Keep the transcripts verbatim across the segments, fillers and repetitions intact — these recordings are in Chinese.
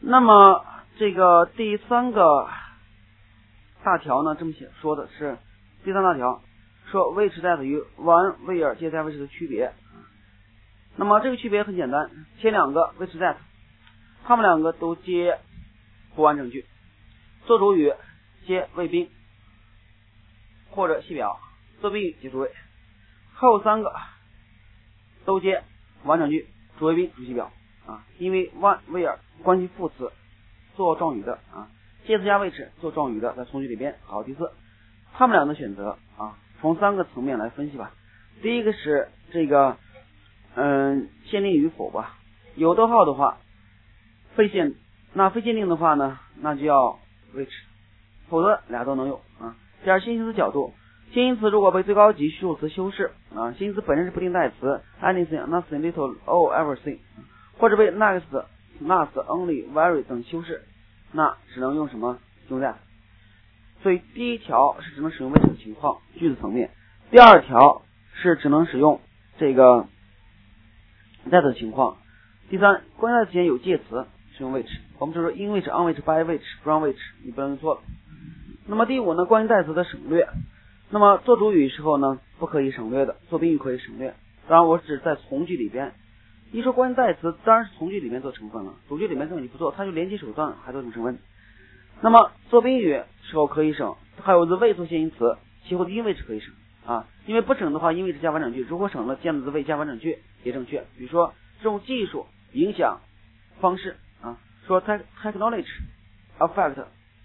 那么这个第三个大条呢，这么写说的是第三大条说 which that 与 one where 接在 which 的区别。那么这个区别很简单，前两个 which that 它们两个都接不完整句，做主语接谓宾或者系表，做宾语接主谓，后三个都接完整句，主谓宾主系表啊，因为 one where 关系副词做状语的啊，介词加which做状语的在从句里边。好，第四，他们俩的选择啊，从三个层面来分析吧。第一个是这个嗯限定与否吧，有逗号的话非限，那非限定的话呢，那就要 which， 否则俩都能用啊。第二，先行词角度，先行词如果被最高级虚数词修饰啊，先行词本身是不定代词 anything nothing little all everything， 或者被 next last only very 等修饰，那只能用什么用 that。所以第一条是只能使用 which 的情况，句子层面；第二条是只能使用这个 that 的情况。第三，关键词前有介词使用 which， 我们就说 in which on which by which from which， 你不能用错了。那么第五呢，关于代词的省略。那么做主语时候呢，不可以省略的，做宾语可以省略。当然我只在从句里边，一说关于代词当然是从句里面做成分了，主句里面根本就不做，它就连接手段还做成成分。那么做宾语时候可以省，还有 the way 做先行词，其后的因为是可以省啊，因为不省的话，因为是加完整句，如果省了见了 the way 加完整句也正确。比如说这种技术影响方式啊，说 technology affect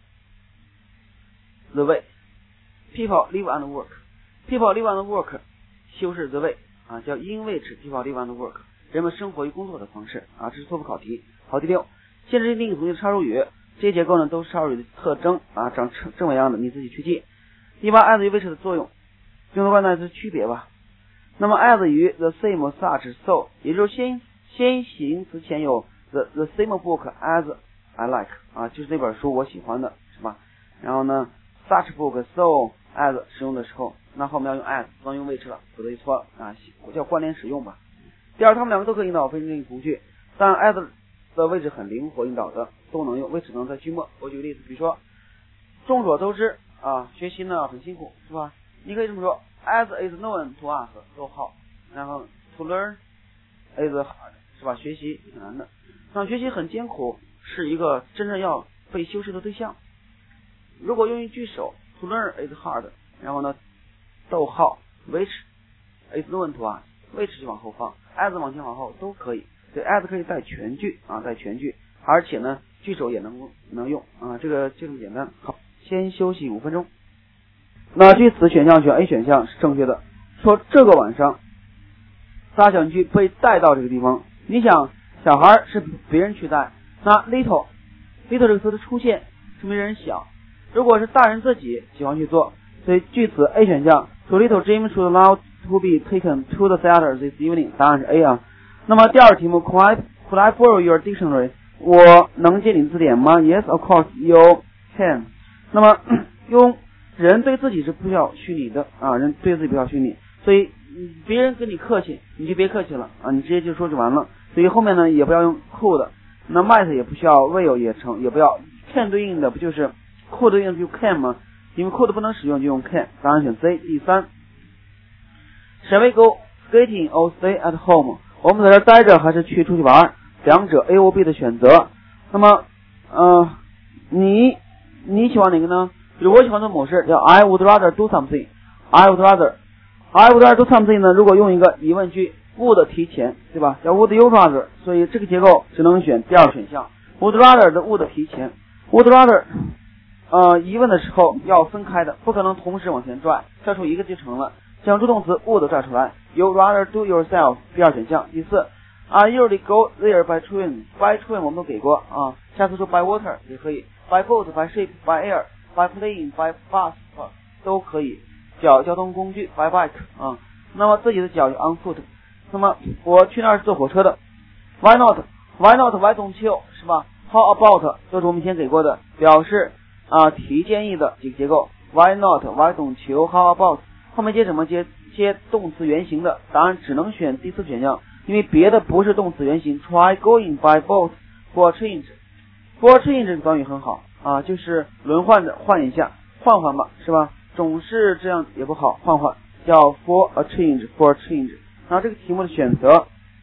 the way people live and work， people live and work 修饰 the way 啊，叫因为是 people live and work， 人们生活与工作的方式啊，这是托福考题。好，第六，限制定义从句的插入语，这些结构呢都是插入语的特征啊，长正尾样的你自己去记。第八， as 与 which 的作用，用的关键词区别吧。那么 as 与 the same such so， 也就是先先行词前有 the the same book as I like 啊，就是那本书我喜欢的是吧？然后呢 such book so as 使用的时候，那后面要用 as 不能用 which 了，否则就错了啊，叫关联使用吧。第二，他们两个都可以引导非定义从句，但 as 的位置很灵活，引导的都能用，which 能在句末。我举个例子，比如说众所周知啊，学习呢很辛苦是吧？你可以这么说 as is known to us 逗号，然后 to learn is hard 是吧？学习挺难的，那学习很艰苦是一个真正要被修饰的对象。如果用于句首 to learn is hard， 然后呢逗号 which is known to us， which 就往后放， as 往前往后都可以。对 as 可以带全句啊，带全句，而且呢句首也能能用啊，这个就这么简单。好，先休息五分钟。那句子选项选 A 选项是正确的，说这个晚上大小句被带到这个地方，你想小孩是别人去带，那 little little 这个词的出现是没人想，如果是大人自己喜欢去做，所以句子 A 选项说 little Jim should allow to be taken to the theater this evening， 答案是 A 啊。那么第二题目 could I, could I borrow your dictionary， 我能借你的字典吗？ Yes of course you can。 那么用人对自己是不需要虚拟的啊，人对自己不要虚拟，所以别人跟你客气你就别客气了啊，你直接就说就完了。所以后面呢也不要用 could， 那 might 也不需要 will 也成，也不要 can 对应的不就是 could 对应的就 can 吗？因为 could 不能使用就用 can， 答案选 C。 第三 shall we go skating or stay at home，我们在这待着还是去出去玩？两者 A or B 的选择。那么，呃，你你喜欢哪个呢？比如我喜欢做某事，叫 I would rather do something。I would rather，I would rather do something 呢？如果用一个疑问句 ，would 提前，对吧？叫 Would you rather？ 所以这个结构只能选第二选项。Would rather 的 would 提前 ，Would rather， 呃，疑问的时候要分开的，不可能同时往前拽，跳出一个就成了。将助动词 would 拽出来 ，You rather do yourself， 第二选项。第四 ，I usually go there by train，by train 我们都给过啊，下次说 by water 也可以 ，by boat、by ship、by air、by plane、by bus 都可以，叫交通工具 by bike 啊。那么自己的脚就 on foot。那么我去那儿是坐火车的 ，Why not？Why not？Why don't you？ 是吧 ？How about 都是我们以前给过的，表示啊提建议的几个结构 ，Why not？Why don't you？How about？后面接什么？接接动词原形的，答案只能选第四选项，因为别的不是动词原形。Try going by boat for a change， For change 这个短语很好啊，就是轮换着换一下，换换吧，是吧？总是这样也不好，换换叫 for a change for a change。然后这个题目的选择，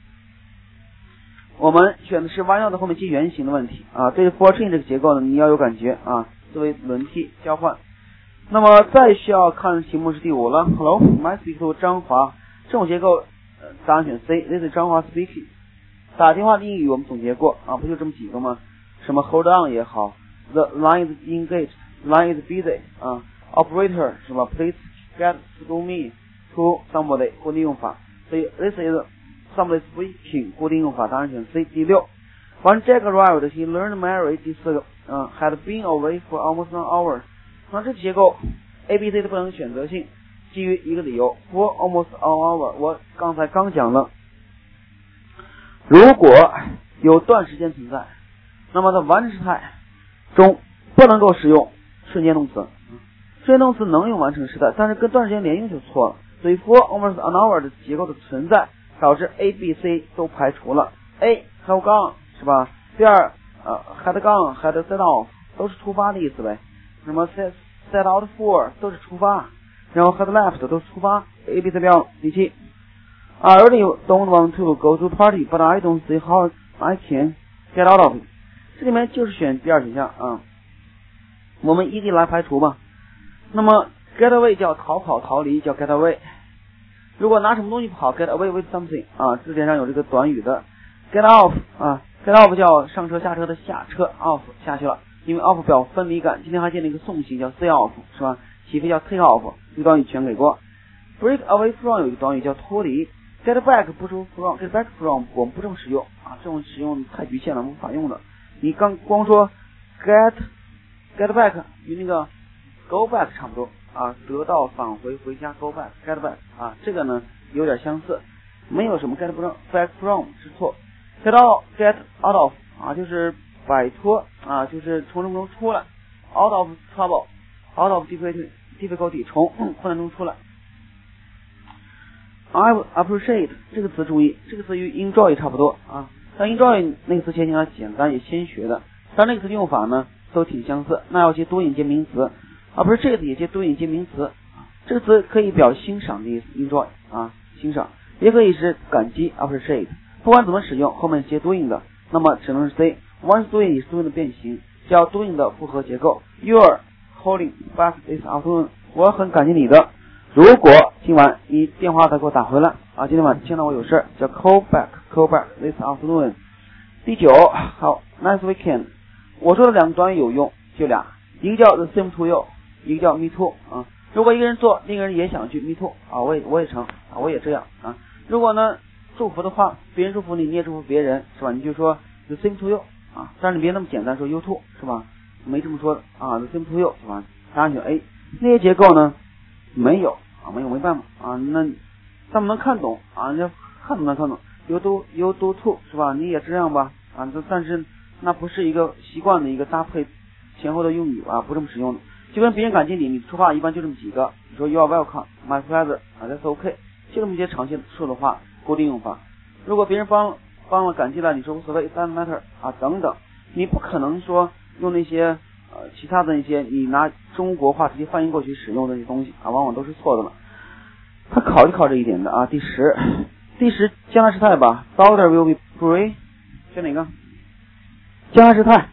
我们选的是弯腰的后面接原形的问题啊。对于 for a change 这个结构呢，你要有感觉啊，作为轮替交换。那么再需要看题目是第五了。Hello, my speak to 张华，这种结构，呃，答案选 C。This is 张华 speaking。打电话的英语我们总结过啊，不就这么几个吗？什么 hold on 也好 ，the line is engaged, line is busy 啊 ，operator 是吧 ？Please get to me to somebody 固定用法，所以 this is somebody speaking 固定用法，答案选 C。第六 ，When Jack arrived, he learned Mary 第四个，嗯 ，had been away for almost an hour。那这结构 A、B、C 的不能选择性，基于一个理由 for almost an hour。我刚才刚讲了，如果有段时间存在，那么在完成时态中不能够使用瞬间动词。瞬间动词能用完成时态，但是跟段时间连用就错了。所以 for almost an hour 的结构的存在，导致 A、B、C 都排除了。A have gone 是吧？第二，呃 had gone had set off 都是出发的意思呗。什么 set set out for 都是出发，然后 had left 都是出发。A、B、C 标第七。I really don't want to go to party, but I don't see how I can get out of it。这里面就是选第二选项啊。我们一一来排除吧。那么 get away 叫逃跑逃离，叫 get away。如果拿什么东西跑 get away with something 啊，字典上有这个短语的。get off 啊 get off 叫上车下车的下车 off 下去了，因为 off 表分离感。今天还见了一个送行叫 say off 是吧？起飞叫 take off， 这个短语全给过。break away from 有一个短语叫脱离。get back 不是 from get back from 我们不这么使用啊，这种使用太局限了，无法用的。你刚光说 get get back 与那个 go back 差不多啊，得到返回回家 go back get back 啊，这个呢有点相似，没有什么 get back from 是错。get out get out of 啊，就是摆脱啊，就是从什么中出来 out of trouble out of difficulty difficulty 从困难中出来。I appreciate 这个词注意，这个词与 enjoy 差不多啊，但 enjoy 那个词前讲简单也先学的，但那个词用法呢都挺相似，那要接多音接名词 ，appreciate 也接多音接名词，这个词可以表欣赏的意思 ，enjoy 啊欣赏，也可以是感激 appreciate， 不管怎么使用，后面接多音的，那么只能是 C。one 是多音，也是多音的变形，叫多音的复合结构。You're calling back this afternoon， 我很感激你的。如果今晚你电话再给我打回来啊，今天晚见到我有事叫 call back call back this afternoon。第九，好 nice weekend。我说的两个短语有用，就俩，一个叫 the same to you， 一个叫 me too 啊。如果一个人做，另一个人也想去 me too 啊，我也我也成啊，我也这样啊。如果呢祝福的话，别人祝福你，你也祝福别人是吧？你就说 the same to you 啊，但是你别那么简单说 you too 是吧？没这么说的啊 the same to you 是吧？答案选 A。那些结构呢没有。啊，没有没办法啊，那他们能看懂啊，人家看都能看懂 ，you do you do too 是吧？你也这样吧啊，这但是那不是一个习惯的一个搭配前后的用语啊，不这么使用的。就跟别人感激你，你说话一般就这么几个，你说 you are welcome, my pleasure 啊 ，that's OK， 就这么些常见说的话，固定用法。如果别人帮帮了感激了，你说无所谓 doesn't matter 啊等等，你不可能说用那些。呃，其他的那些你拿中国话直接翻译过去使用的那些东西啊，往往都是错的了。他考就考这一点的啊。第十，第十将来时态吧 ，daughter will be free， 选哪个？将来时态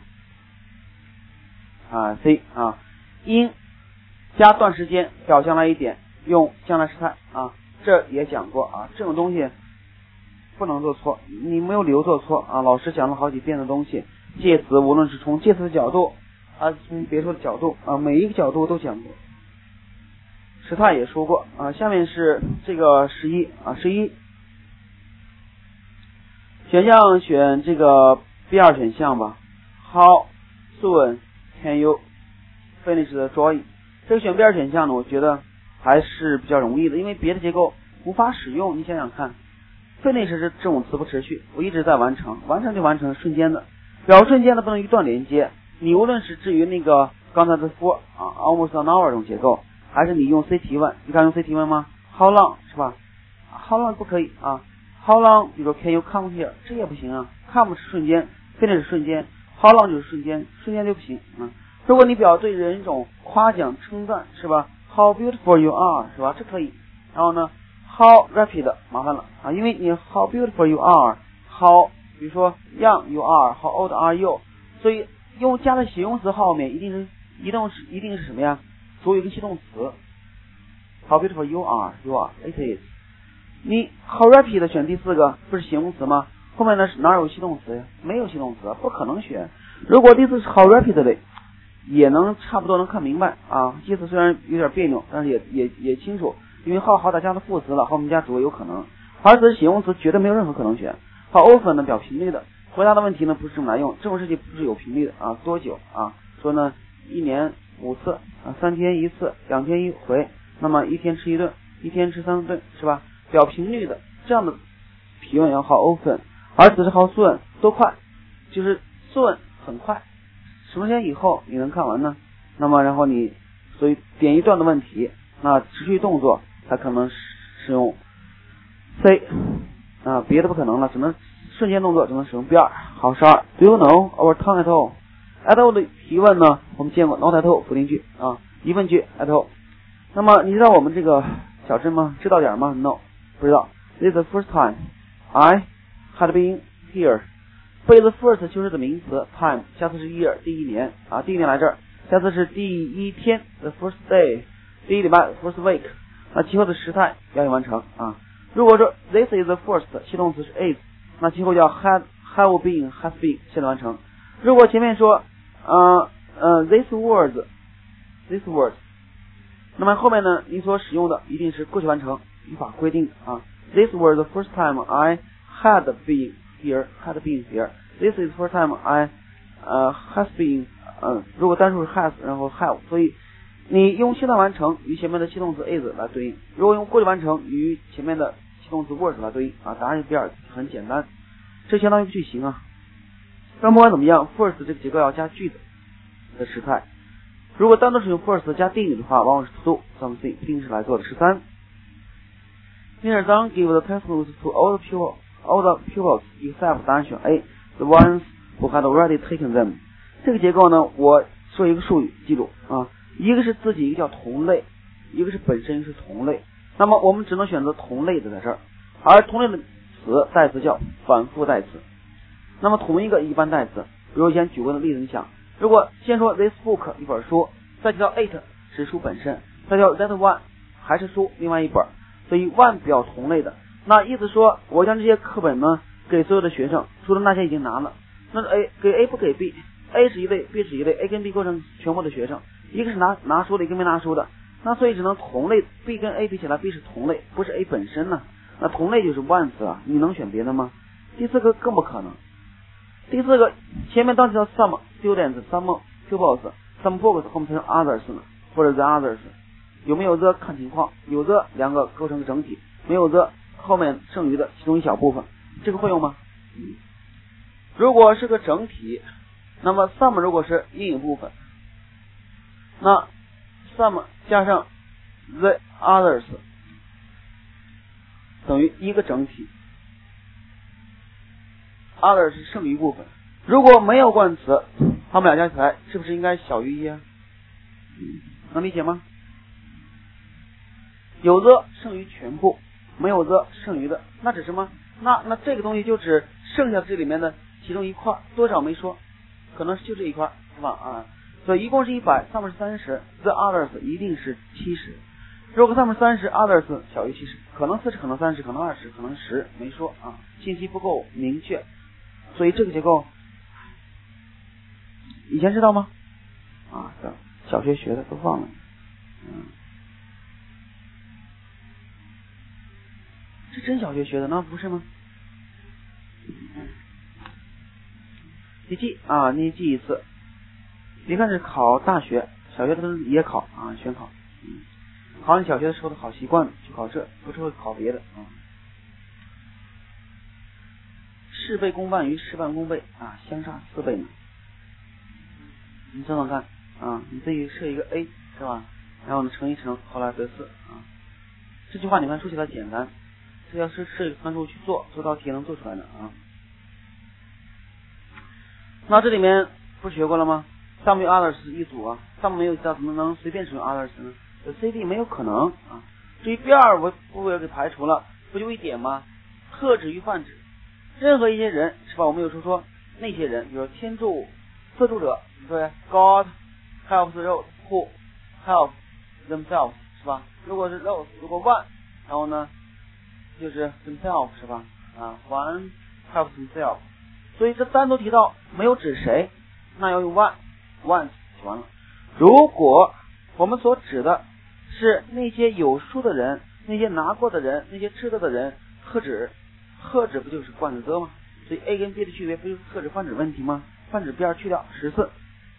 啊 ，C 啊，因加段时间表将来一点，用将来时态啊，这也讲过啊，这种东西不能做错，你没有理由做错啊。老师讲了好几遍的东西，介词无论是从介词的角度。啊，从别说的角度啊，每一个角度都讲过。时态也说过啊，下面是这个十一啊，十一选项选这个 B 二选项吧。How soon can you finish the drawing？ 这个选 B 二选项呢，我觉得还是比较容易的，因为别的结构无法使用。你想想看 ，finish 是这种词不持续，我一直在完成，完成就完成，瞬间的，表瞬间的不能一段连接。你无论是至于那个刚才的 for 啊 almost an hour 这种结构，还是你用 C 提问，你敢用 C 提问吗 ？How long 是吧 ？How long 不可以啊 ？How long 比如说 Can you come here 这也不行啊 ，come 是瞬间 ，finish 是瞬间 how long 就是瞬间，瞬间就不行啊。如果你表对人一种夸奖称赞是吧 ，how beautiful you are 是吧，这可以。然后呢 ，how rapid 麻烦了啊，因为你 how beautiful you are，how 比如说 young you are，how old are you， 所以用加在形容词后面一定是一定是一定是什么呀？主语跟系动词。How beautiful you are, you are, it is。你 how rapid 选第四个不是形容词吗？后面呢是哪有系动词呀？没有系动词，不可能选。如果第四是 how rapidly， 也能差不多能看明白啊。意思虽然有点别扭，但是也也也清楚，因为 how 好歹加了副词了，后面加主谓有可能。而此形容词绝对没有任何可能选。how often 呢表频率的，回答的问题呢不是这么来用，这种事情不是有频率的啊，多久啊？说呢一年五次啊，三天一次，两天一回。那么一天吃一顿，一天吃三顿，是吧？表频率的这样的提问要 how often， 而此是 how soon 多快，就是 soon 很快，什么时间以后你能看完呢？那么然后你所以点一段的问题，那持续动作才可能使用 C 啊，别的不可能了，只能瞬间动作只能使用 B 二。好，十二 Do you know our town at all？ at all 的提问呢，我们见过 not at all 否定句啊，疑问句 at all。那么你知道我们这个小镇吗？知道点吗 ？No， 不知道。This is the first time I had been here。被 the first 修饰的名词 time， 下次是 year 第一年啊，第一年来这儿。下次是第一天 the first day， 第一礼拜 first week。那其后的时态要完成啊。如果说 this is the first 系动词是 is， 那其后叫 had have been has been 现在完成。如果前面说呃呃 this words this words。那么后面呢，你所使用的一定是过去完成，语法规定啊。This was the first time I had been here, had been here. This is the first time I 呃、uh, has been 呃，如果单数是 has， 然后 have， 所以你用现在完成与前面的系动词 is 来对应，如果用过去完成与前面的系动词 was 来对应啊，答案是第二，很简单，这相当于句型啊。但不管怎么样 ，first 这个结构要加句子的时态。如果单独使用 first 加定语的话，往往是 to do something， 一定是来做的。十三 Mister Zhang gave the textbooks to all the pupils, all the pupils except 答案选 A, the ones who had already taken them。 这个结构呢，我说一个术语记住啊，一个是自己，一个叫同类，一个是本身，一个是同类。那么我们只能选择同类的在这儿，而同类的词代词叫反复代词。那么同一个一般代词，比如以前举过的例子，你想。如果先说 this book 一本书，再提到 it 是书本身，再叫 that one 还是书另外一本，所以 one 表同类的。那意思说我将这些课本呢给所有的学生，除了那些已经拿了，那 A 给 A 不给 B，A 是一类 B 是一类 ，A 跟 B 构成全部的学生，一个是拿拿书的，一个没拿书的，那所以只能同类 B 跟 A 比起来 B 是同类，不是 A 本身呢，那同类就是 one 词啊，你能选别的吗？第四个更不可能。第四个前面当提到 some students, some pupils, some books 后面才是 others 呢，或者 the others， 有没有 the 看情况，有 the 两个构成个整体，没有 the 后面剩余的其中一小部分，这个会用吗？如果是个整体，那么 some 如果是阴影部分，那 some 加上 the others 等于一个整体，other 是剩余部分。如果没有冠词，它们俩加起来是不是应该小于一啊？能理解吗？有 the 剩余全部，没有 the 剩余的，那指什么？那那这个东西就指剩下这里面的其中一块，多少没说，可能就这一块，是吧？啊，所以一共是一百 ，some 是三十 ，the others 一定是七十。如果 some 是三十 ，others 小于七十，可能四十，可能三十，可能二十，可能十，没说啊，信息不够明确。所以这个结构以前知道吗？啊，小学学的都忘了。嗯，是真小学学的，那不是吗？你记啊，你记一次。别看是考大学，小学的都也考啊，选考。嗯，考你小学的时候的好习惯，去考这，不是会考别的啊。事倍功半与事半功倍啊，相差四倍呢。你想想看啊，你自己设一个 A 是吧？然后呢乘一乘，后来得四啊。这句话你看说起来简单，这要是设一个参数去做，做道题也能做出来的啊。 那这里面不是学过了吗？ Some 与 others 是一组啊 ，some 没有到怎么能随便使用 others 呢？这 C D 没有可能啊。至于第二我部位给排除了，不就一点吗？特指与泛指，任何一些人是吧？我们有时候说那些人，比如天助特助者，对 ，God helps those who help themselves 是吧？如果是 those， 如果 one， 然后呢就是 themselves 是吧？啊 ，one helps themselves， 所以这单独提到没有指谁，那要用 one。one 就完了。如果我们所指的是那些有书的人，那些拿过的人，那些知道的人，特指特指不就是冠字的吗？所以 A 跟 B 的区别不就是特指泛指问题吗？泛指边去掉十四。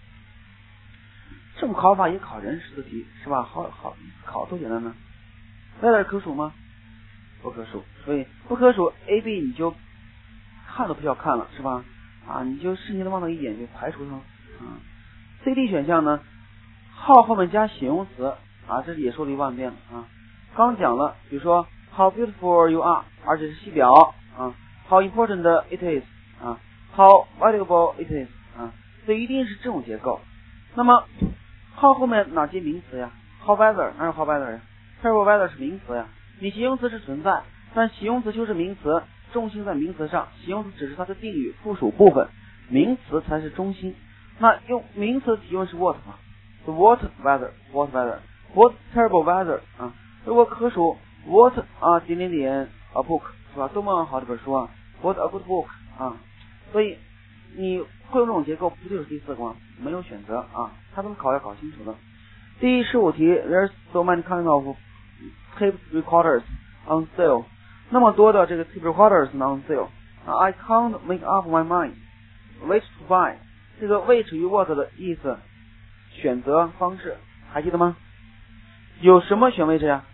这种考法也考人识字题是吧？好好考多简单呢。whether 可数吗？不可数，所以不可数 A B 你就看都不需要看了是吧？啊，你就瞬间的望到一眼就排除它了啊。C D 选项呢，号后面加形容词啊，这也说了一万遍了啊。刚讲了，比如说 How beautiful you are， 而且是系表啊 ，How important it is 啊 ，How valuable it is 啊，所以一定是这种结构。那么号后面哪接名词呀 ？How weather 哪有 How weather 呀 ？Terrible weather 是名词呀。你形容词是存在，但形容词就是名词，重心在名词上，形容词只是它的定语附属部分，名词才是中心。那用名词提问是 what 嘛 ？What weather? What weather? What terrible weather? 啊，如果可数 what 啊点点点 a book 是吧？多么好这本书啊 ！What a good book 啊！所以你会用这种结构，不就是第四个吗？没有选择啊，它都是考要搞清楚的。第十五题 ，There's so many kind of tape recorders on sale， 那么多的这个 tape recorders on sale， I can't make up my mind which to buy。这个 which 与 what 的意思，选择方式还记得吗？有什么选 which 呀？